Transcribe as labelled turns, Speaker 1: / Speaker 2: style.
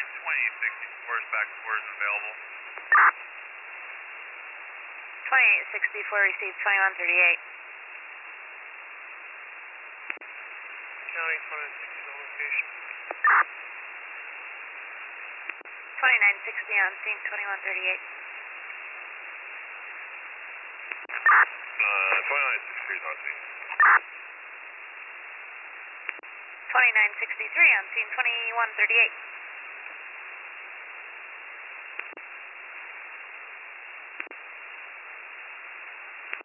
Speaker 1: 2864 is back to where is available.
Speaker 2: 2864 received 2138.
Speaker 3: County 2960 on location.
Speaker 2: 2960 on scene 2138.
Speaker 1: 2963 is on scene.
Speaker 2: 2963 on scene 2138.